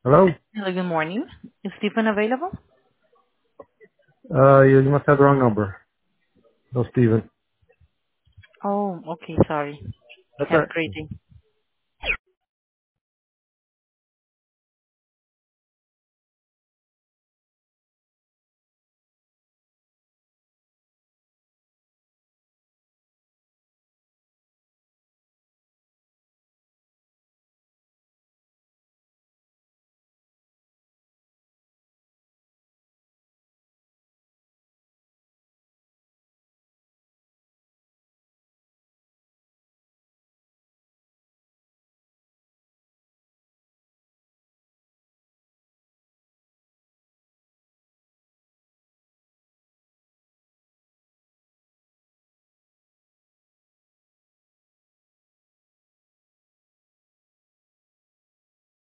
Hello? Hello, good morning. Is Stephen available? You must have the wrong number. No, Steven. Oh, okay, sorry. That's all Have a right. great day.